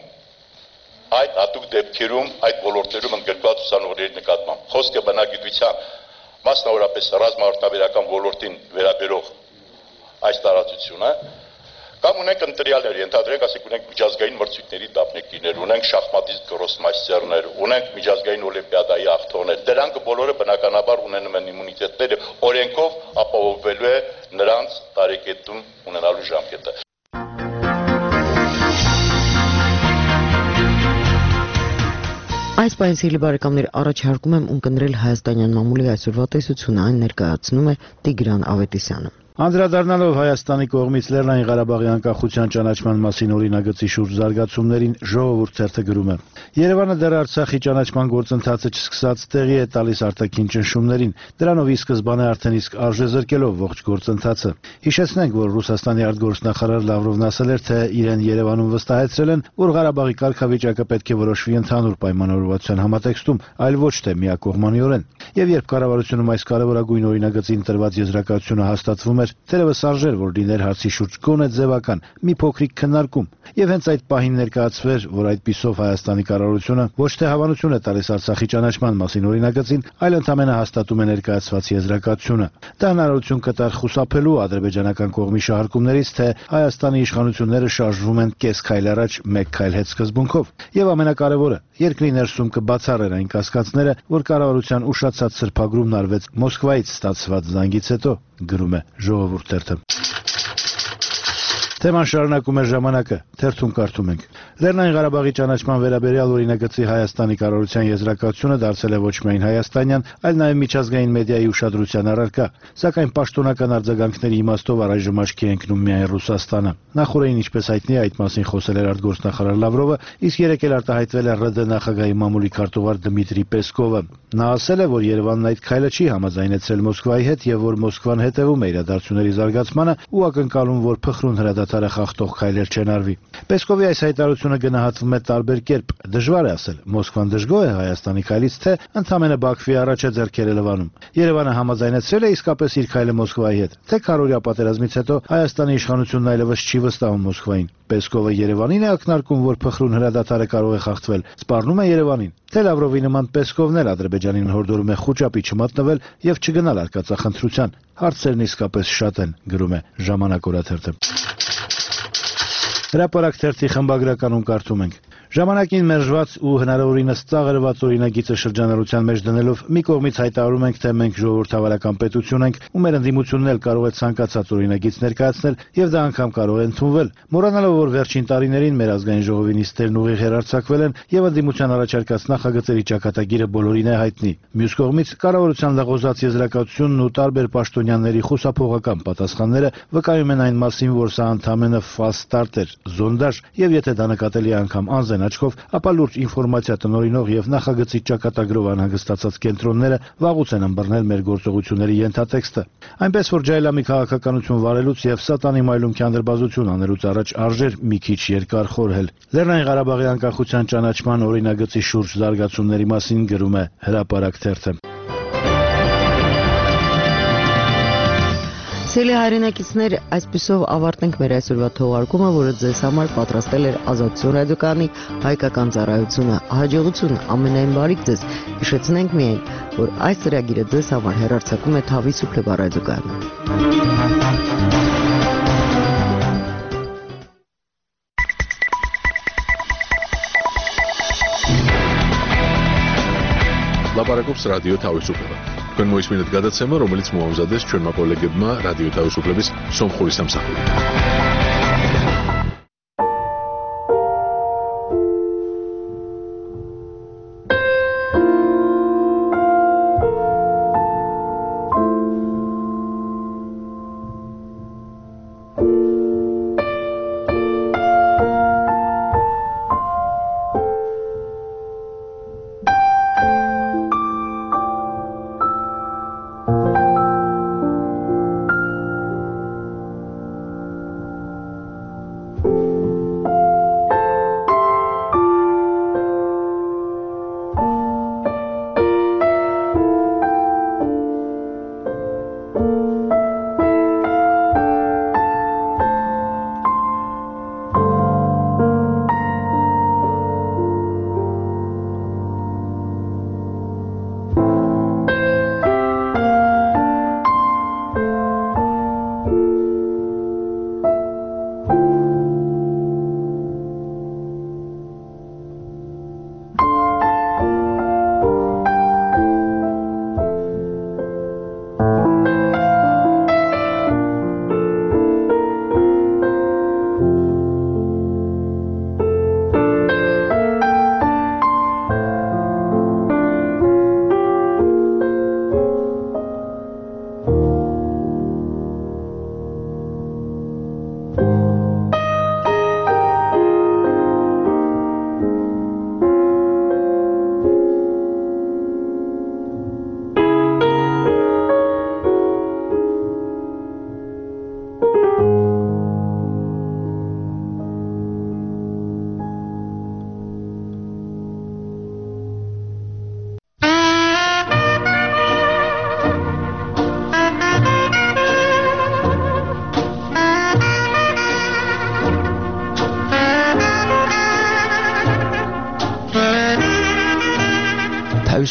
այդ հատուկ դեպքերում, այդ ոլորտներում ընդգրկված ուսանողների նկատմամբ։ Խոսքը բնագիտության, մասնավորապես ռազմաարդյունաբերական ոլորտին վերաբերող այս տարածությունը Կամ ունենք ընտրյալներ, ենթադրենք, ասենք ունենք միջազգային մրցույթների դափնեկիրներ, ունենք շախմատիստ գրոսմայստերներ, ունենք միջազգային օլիմպիադայի աղթողներ։ Դրանք բոլորը բնականաբար ունենում են իմունիտետներ, օրենքով ապահովվելու է նրանց տարեկետում ունենալու ժամկետը։ Այս պայմանների բարեկամներ առաջարկում եմ ունկնդրել հայաստանյան մամուլի այսօրվա տեսությունը, այն ներկայացնում է Տիգրան Ավետիսյանը։ Անդրադառնալով Հայաստանի կողմից Լեռնային Ղարաբաղի անկախության ճանաչման մասին օրինագծի շուրջ զարգացումներին ժողովուրդ ցերթը գրում է. Երևանը դեռ Արցախի ճանաչման գործընթացը չսկսած տեղի է տալիս արտաքին ճնշումներին, դրանով ի սկզբանե արդեն իսկ արժե զրկելով ողջ գործընթացը։ Հիշեցնենք, որ Ռուսաստանի արտգործնախարար Լավրովն ասել էր, թե իրեն Երևանում վստահեցրել են, որ Ղարաբաղի կարգավիճակը պետք է որոշվի ընդհանուր պայմանավորվածության համատեքստում, այլ ոչ թե միակողմանիորեն։ Եվ երբ կառավարությունում այս կարևորագույն օրինագծին տրված եզրակացությունը հաստատվում է, էր, թերևս արժեր, որ լիներ հարցի շուրջ գոնե ձևական մի փոքրիկ քննարկում, եւ հենց այդ պահին ներկայացվեր, որ այդպիսով Հայաստանի կառավարությունը ոչ թե հավանություն է տալիս Արցախի ճանաչման մասին օրինագծին, այլ ընդամենը հաստատում է ներկայացված եզրակացությունը։ Դա հնարավորություն կտար խուսափելու ադրբեջանական կողմի շահարկումներից, թե Հայաստանի իշխանությունները շարժվում են կես քայլ առաջ, մեկ քայլ հետ սկզբունքով, եւ ամենակարևորը, երկրի ներսում կբացառեր այն կասկածները, որ կառավարության ուշացած սրբագրումն արվեց Մոսկվայից ստացված զանգից հետո, գրում է Ժողովուրդ թերթը։ Թեման շարունակում է ժամանակը, թերթում կարդում ենք. Լեռնային Ղարաբաղի ճանաչման վերաբերյալ օրինագծի Հայաստանի կառավարության եզրակացությունը դարձել է ոչ միայն հայաստանյան, այլ նաև միջազգային մեդիայի ուշադրության առարկա, սակայն պաշտոնական արձագանքների իմաստով առայժմ աչքի է ընկնում միայն Ռուսաստանը։ Նախորդին, ինչպես հայտնի է, այդ մասին խոսել էր արտգործնախարար Լավրովը, իսկ երեկ էլ արտահայտվել է ՌԴ նախագահի մամուլի քարտուղար Դմիտրի Պեսկովը։ Նա ասել է, որ Երևանն այդ քայլը չի համաձայնեցրել Մոսկվայի հետ եւ որ Մոսկվան հետեւում է իրադարձությունների զարգացմանը ու ակնկալում, որ փխրուն հրադադարը խախտող քայլեր չեն արվի։ Պեսկովի այս հայտարարությունը գնահատվում է տարբեր կերպ։ Դժվար է ասել, Մոսկվան դժգոհ է Հայաստանի քայլից, թե ընդհանրապես Բաքվի առաջ է ձեռքերը լվանում։ Երևանը համաձայնեցրել է իսկապես իր քայլը Մոսկվայի հետ, թե քարորիա պատերազմից հետո Հայաստանի իշխանությունն այլևս չի վստահում Մոսկվային։ Պեսկովը Երևանին է ակնարկում, որ փխրուն հրադադարը կարող է խախտվել, սպառնում է Երևանին, թե Լավրովի նման Պեսկովն էլ Ադրբեջանին հորդորում է խոճապի չմատնվել եւ չգնալ արկածախնդրության։ Հարցերն իսկապես շատ են, գրում է Ժամանակ օրաթերթը։ Հրապարակ թերթի խմբագրականում կարդում ենք. Ժամանակին մերժված ու հնարավորինս ծաղրված օրինագիծը շրջանառության մեջ դնելով մի կողմից հայտարարում ենք, թե մենք ժողովրդավարական պետություն ենք ու մեր ընդդիմությունն էլ կարող է ցանկացած օրինագիծ ներկայացնել եւ դա անգամ կարող է ընդունվել, մոռանալով, որ վերջին տարիներին մեր ազգային ժողովի նիստերն ուղիղ հեռարձակվել են եւ ընդդիմության առաջարկած նախագծերի ճակատագիրը բոլորին է հայտնի։ Մյուս կողմից կառավարության լղոզած եզրակացությունն ու տարբեր պաշտոնյաների խուսափողական պատասխանները վկայում են այն մասին, որ սա ընդամենը false start էր, զոնդաժ եւ եթե դա նկատելի է անգամ անզեն աչքով, ապա լուրջ ինֆորմացիա տնօրինող եւ նախագծի ճակատագրով անհանգստացած կենտրոնները վաղուց են ըմբռնել մեր գործողությունների ենթատեքստը։ Այնպես որ ջայլամի քաղաքականություն վարելուց եւ սատանի մայլում քանդրբազություն անելուց առաջ արժեր մի քիչ երկար խորհել։ Լեռնային Ղարաբաղի անկախության ճանաչման օրինագծի շուրջ զարգացումների մասին գրում է Հրապարակ թերթը։ Սիրելի հայրենակիցներ, այսպիսով ավարտենք մեր այսօրվա թողարկումը, որը ձեզ համար պատրաստել էր Ազատություն ռադիոկայանի հայկական ծառայությունը։ Հաջողություն, ամենայն բարիք ձեզ։ Հիշեցնենք միայն, որ այս ծրագիրը ձեզ համար հեռարձակում է Թավի Սուփլեբա ռադիոկայանում։ Լապարակոպս ռադիո Թավի Սուփլեբա։ Կնոյս մինուտ գադացեմը, რომელიც մոհամզադես չորմակոլեգդմա ռադիո Թավի Սուփլեբիս Սոմխորիսամ սախլի։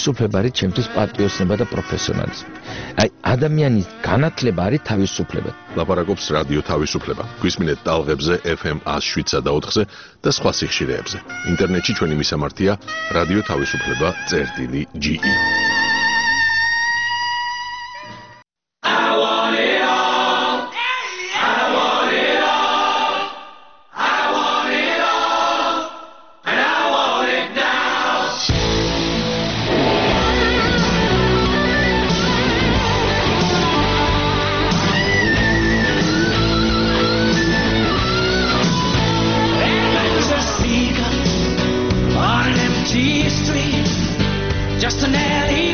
თავისუფლება არის ჩემთვის პატრიოტიზმი და პროფესიონალიზმი. აი ადამიანის განათლება არის თავისუფლება. ლაპარაკობს რადიო თავისუფლება. გვისმინეთ ტალღებზე FM 107-სა და 4-ზე და სხვა სიხშირეებზე. ინტერნეტში ჩვენი მისამართია რადიო თავისუფლება.ge. Just an alley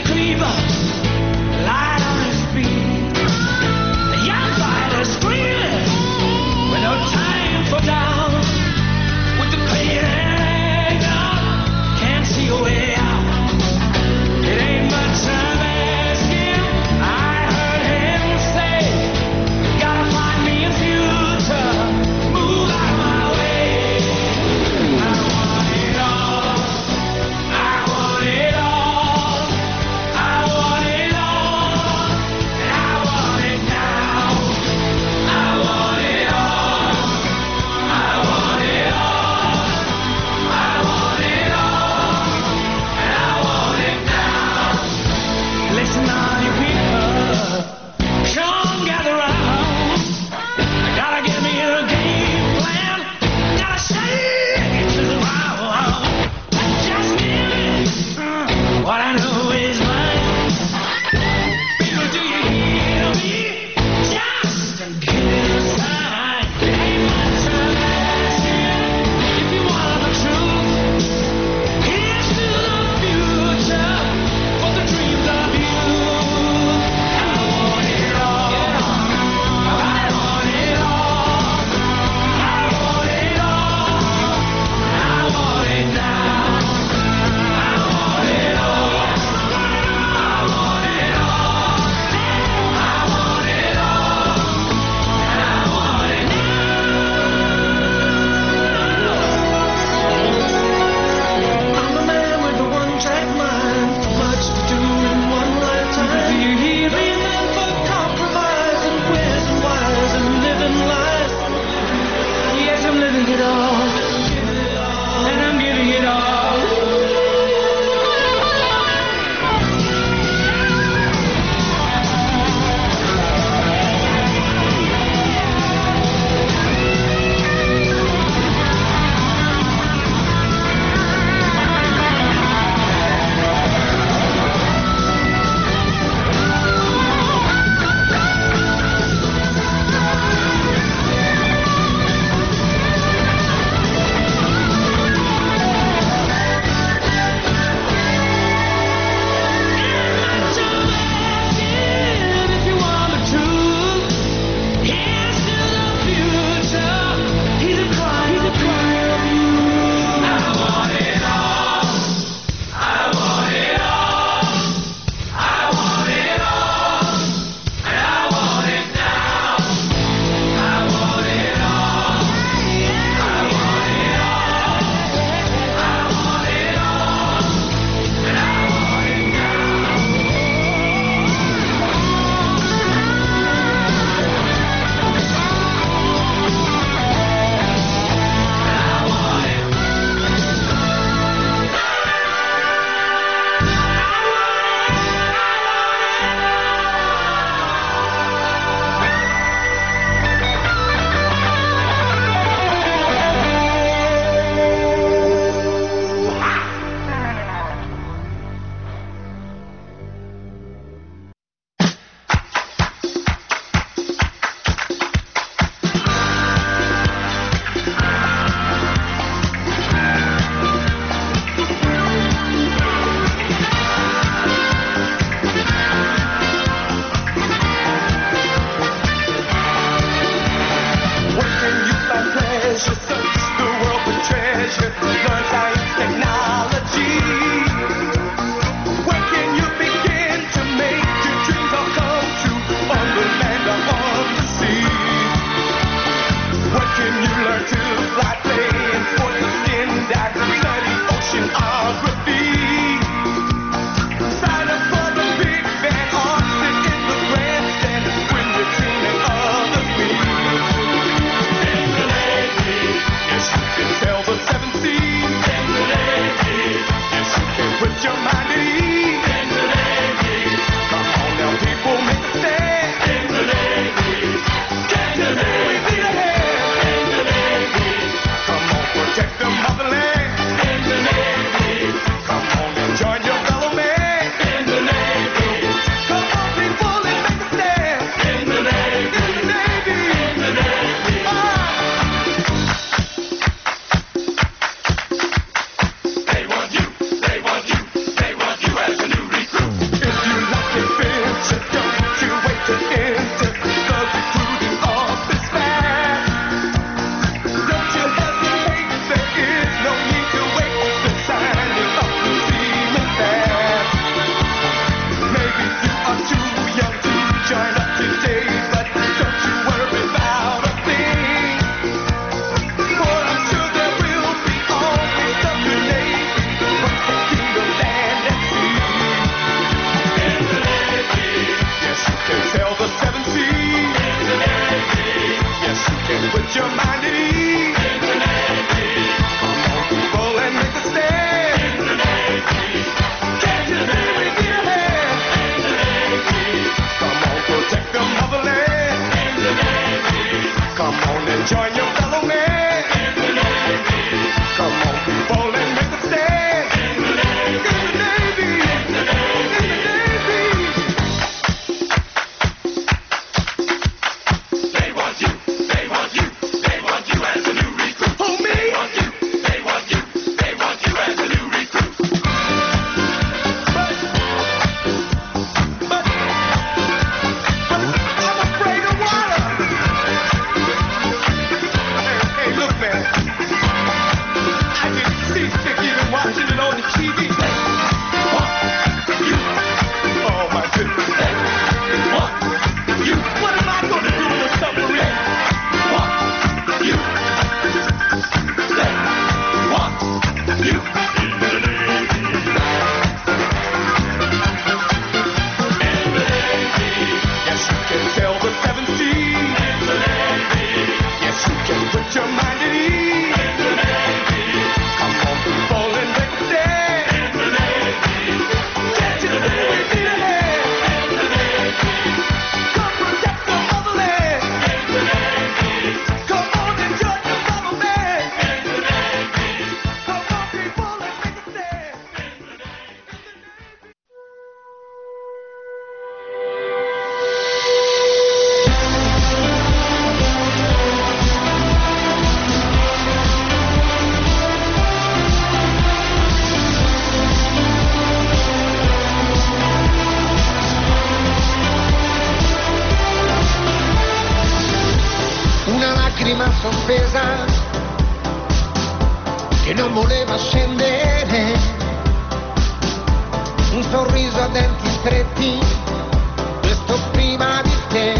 sospesa che non voleva scendere, un sorriso a denti stretti, questo prima di te,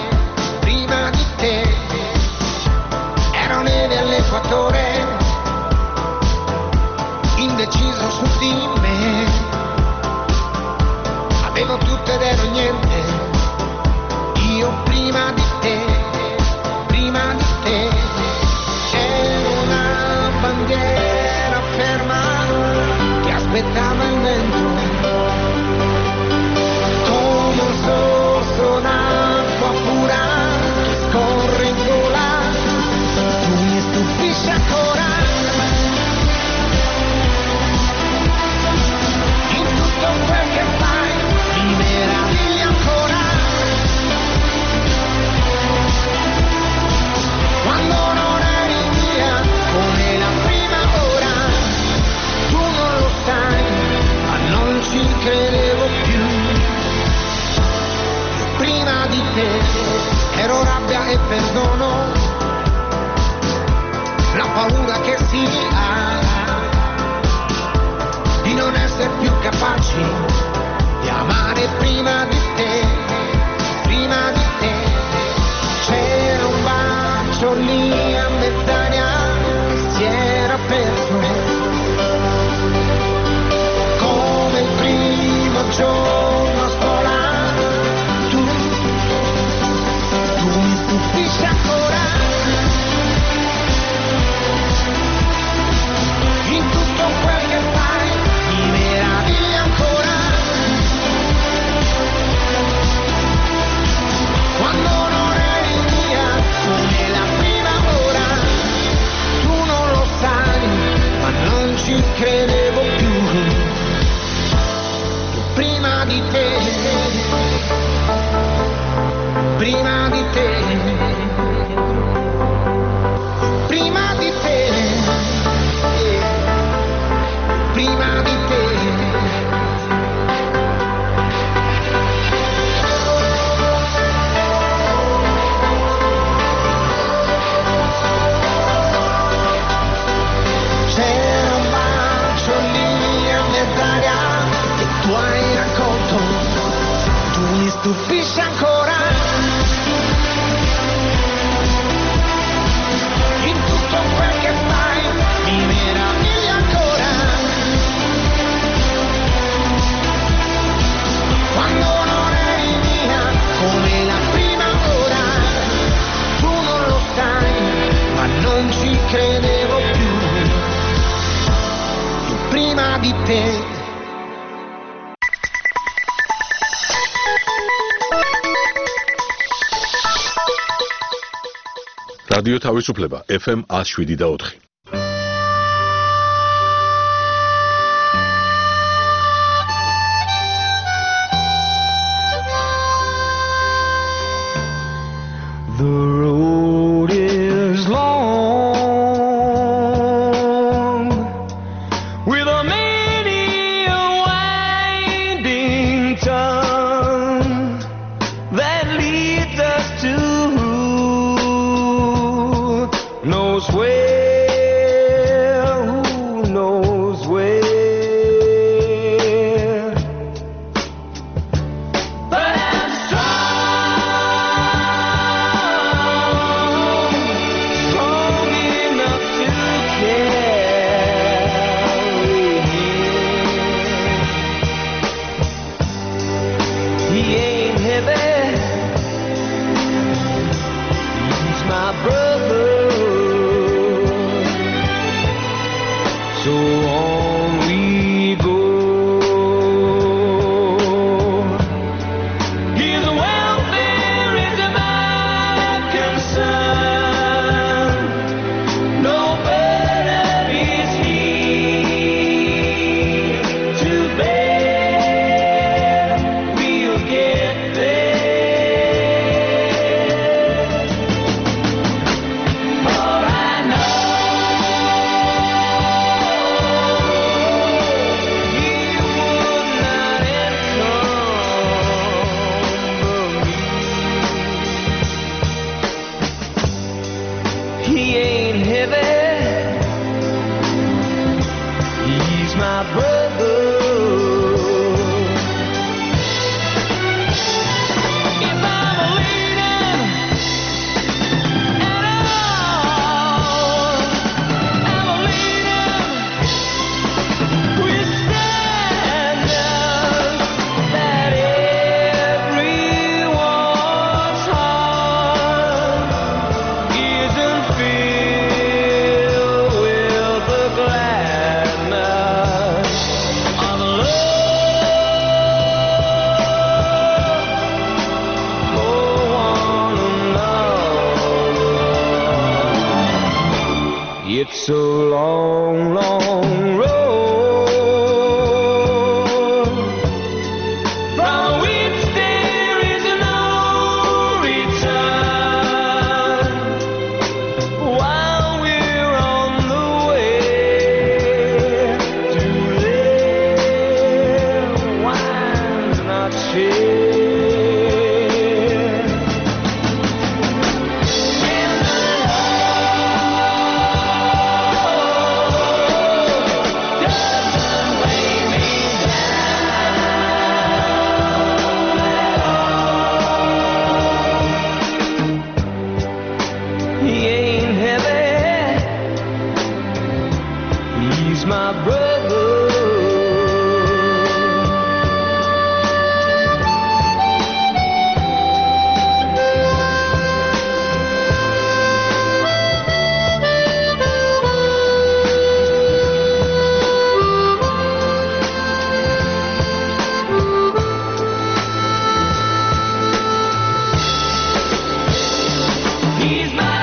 ero neve all'equatore, indeciso su di me, avevo tutto ed ero niente, io prima di te, c'era una bandiera ferma che aspettava il vento, come un sorso d'acqua pura che scorre in gola, tu mi stupisci ancora, in tutto quel che fai mi meravigli ancora, quando non eri mia come la prima ora, tu non lo sai, ma non ci credevo più, prima di te ero rabbia e perdono, la paura che si ha di non essere più capaci di amare prima di te, c'era un bacio lì a mezz'aria che si era perso, come il primo giorno a scuola, tu mi stupisci ancora, in tutto quel che fai mi meravigli ancora, quando non eri mia come la prima ora, tu non lo sai, ma non ci credevo più, prima di te, prima di te, prima di te, prima di te. C'era un bacio lì a mezz'aria che tu hai raccolto, tu mi stupisci ancora, in tutto quel che fai mi meravigli ancora, quando non eri mia come la prima ora, tu non lo sai, ma non ci credevo più, prima di te. რადიო თავისუფლება FM 107.4. The road is long with a many a winding tongue that leads us to knows where, who knows where. But I'm strong enough to carry him. He ain't heavy, he's my brother. It's a long, long road from which there is no return. While we're on the way to live, why not share? My brother. He's my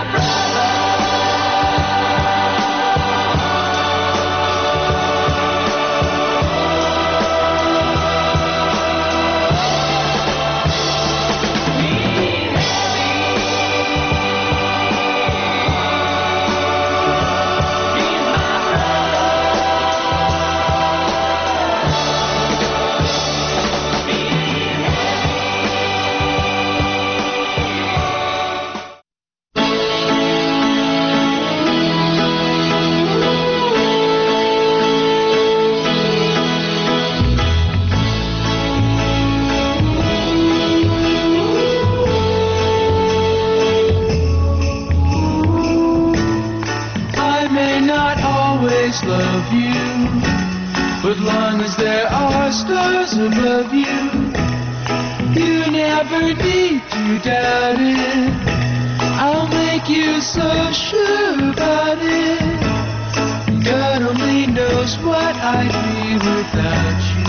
love you, but long as there are stars above you, you never need to doubt it. I'll make you so sure about it. God only knows what I'd be without you.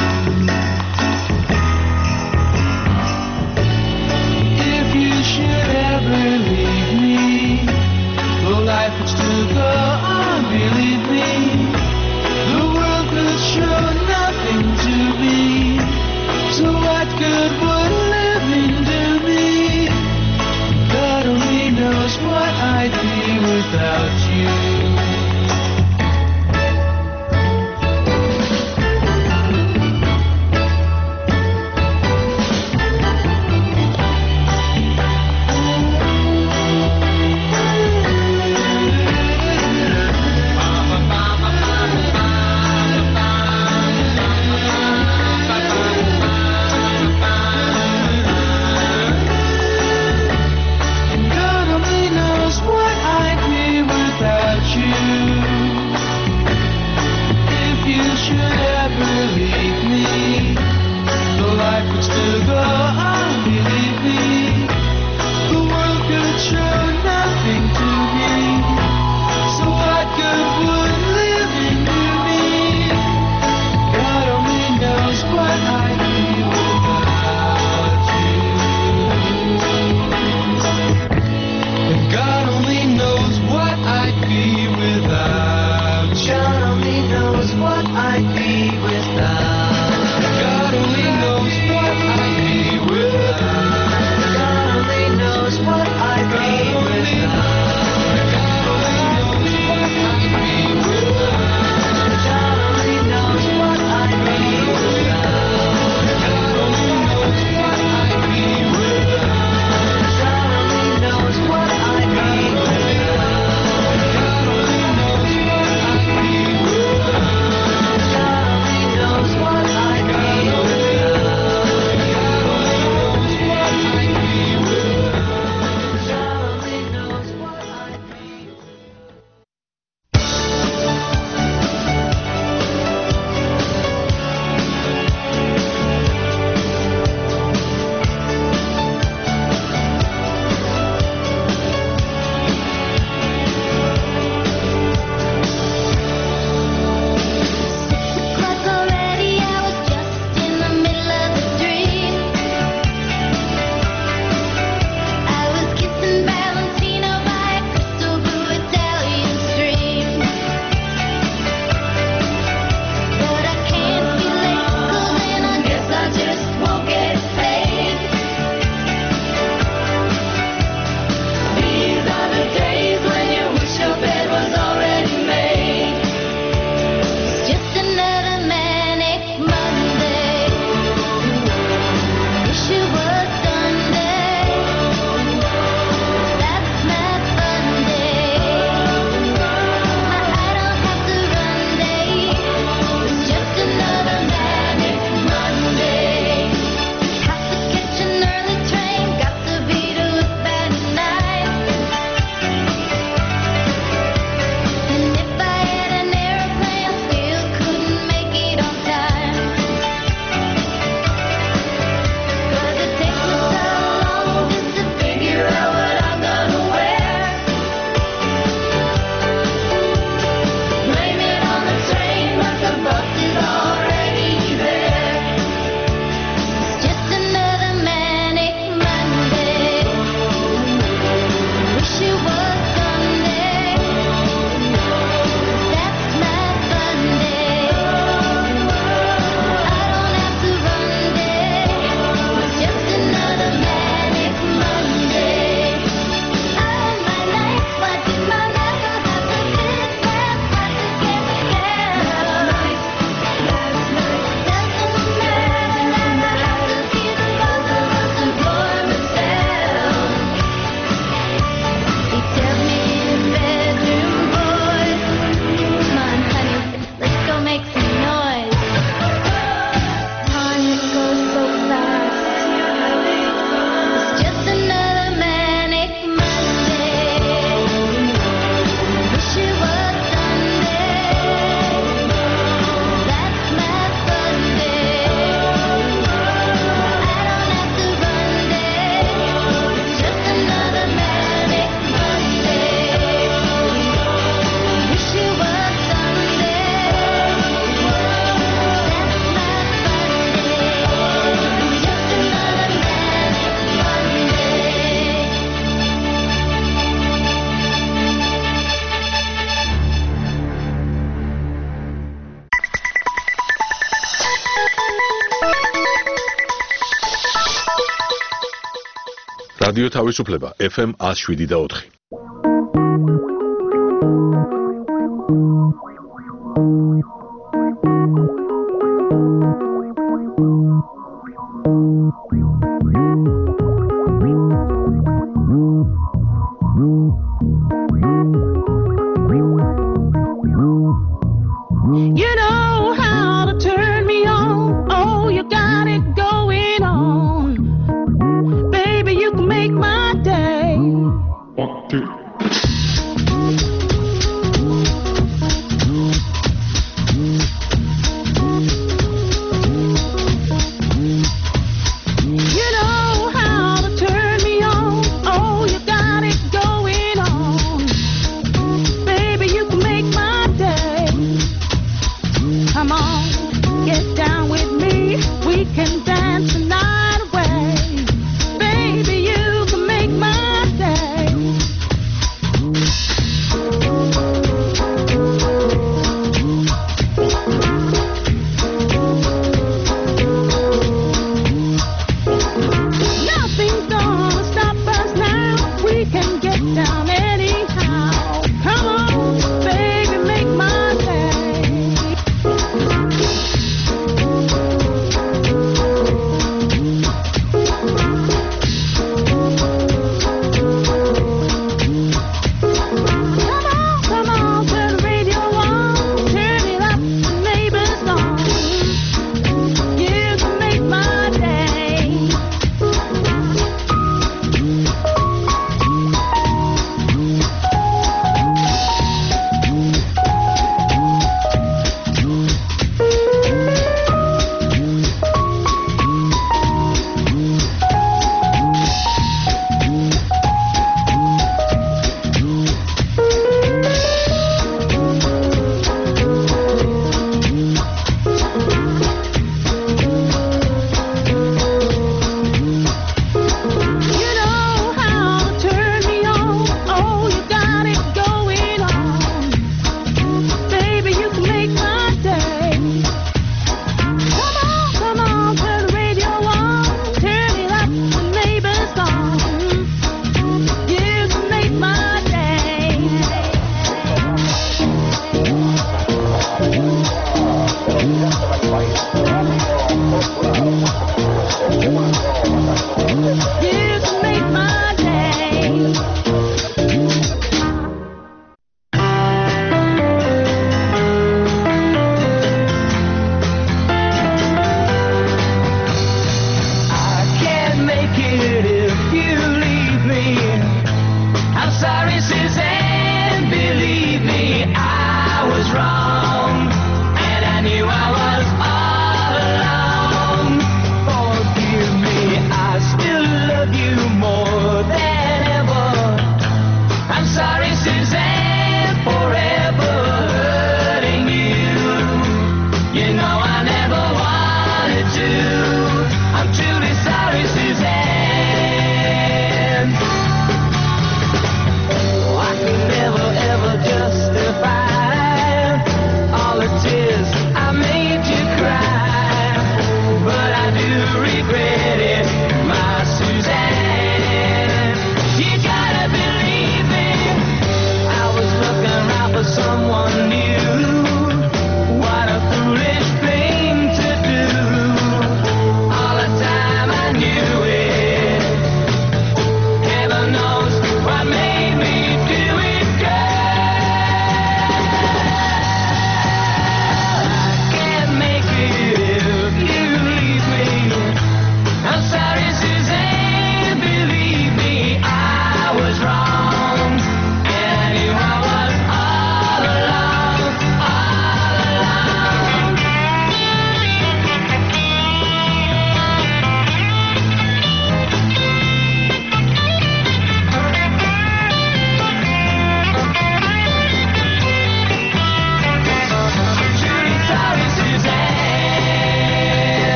If you should ever leave me, well, life would still go on, believe me. The world could show nothing to me, so what good would living do me? God only knows what I'd be without you. რადიო თავისუფლება FM 107.4. You know how to turn me on. Oh, you got it going on. Baby, you can make my day. 1, 2.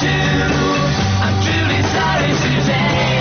I'm truly sorry, Suzanne.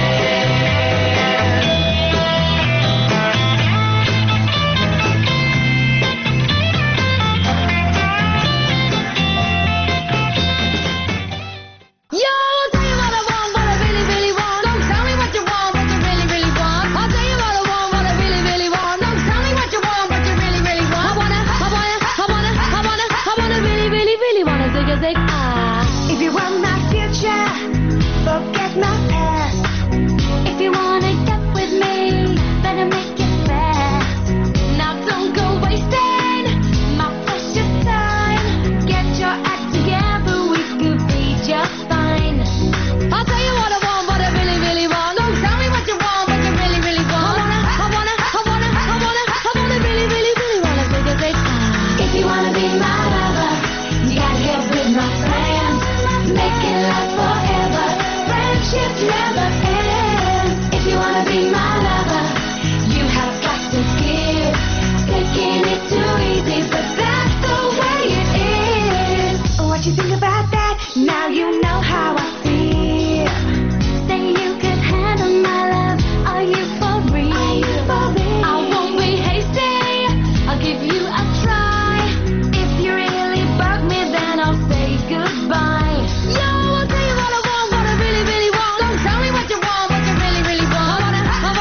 If you want my future, forget my past. If you wanna get with me, better make it fast. Now don't go wasting my precious time. Get your act together, we could be just fine. I'll tell you what I want, what I really, really want. Don't tell me what you want, what you really, really want. I wanna really, really, really wanna take a big time. If you wanna be my lover, you gotta get with my friends. Make it last forever. Friendship never ends. If you wanna be my lover, you have got to give. Taking it too easy, but that's the way it is. What you think about that? Now you know how I feel. Say you could handle my love. Are you for real? I won't be hasty. I'll give you a try. If you really bug me, then I'll say goodbye. Yo, I'll tell you what I want, what I really, really want. Don't tell me what you want, what you really, really want. I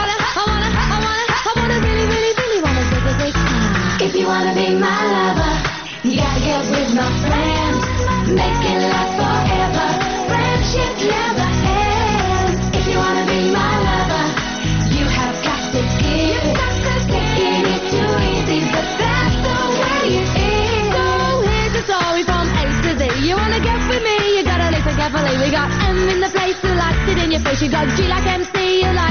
wanna really, really, really wanna take a big time. If you wanna be my lover, you gotta get with my friends. Make it last forever. Friendship never ends. If you wanna be my lover, you have got to give. Taking it too easy, but that's the way it is. So here's the story from A to Z. You wanna get with me, you gotta listen carefully. We got M in the place who likes it in your face. You got G like MC, you like